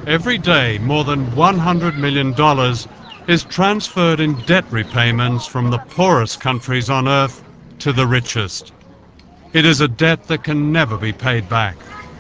Every day, more than $100 million is transferred in debt repayments from the poorest countries on earth to the richest. It is a debt that can never be paid back.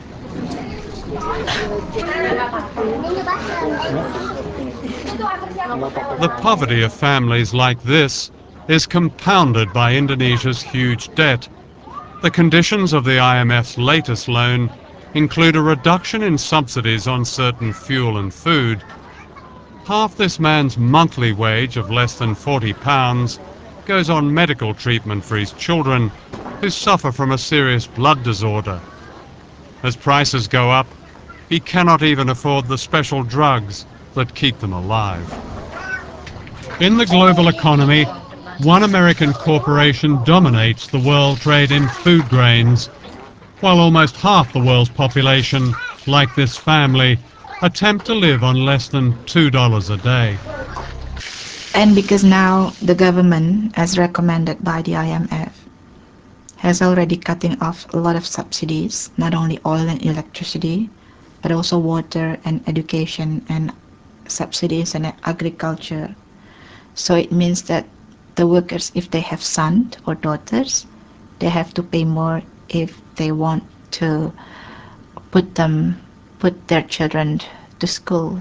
The poverty of families like this is compounded by Indonesia's huge debt. The conditions of the IMF's latest loan include a reduction in subsidies on certain fuel and food. Half this man's monthly wage of less than £40 goes on medical treatment for his children, who suffer from a serious blood disorder. As prices go up, he cannot even afford the special drugs that keep them alive. In the global economy, one American corporation dominates the world trade in food grains, while almost half the world's population, like this family, attempt to live on less than $2 a day. And because now the government, as recommended by the IMF, has already cutting off a lot of subsidies, not only oil and electricity, but also water and education and subsidies and agriculture. So it means that the workers, if they have sons or daughters, they have to pay more if they want to put their children to school.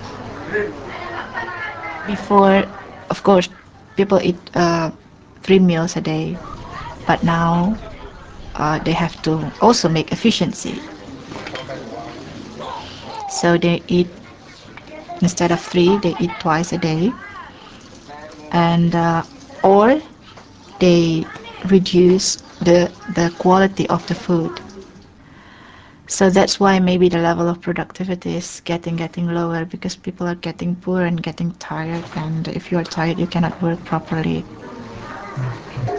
Before, of course, people eat 3 meals a day, but now they have to also make efficiency. So they eat, instead of three, they eat twice a day, and or they reduce the quality of the food. So that's why maybe the level of productivity is getting lower, because people are getting poor and getting tired, and if you are tired you cannot work properly.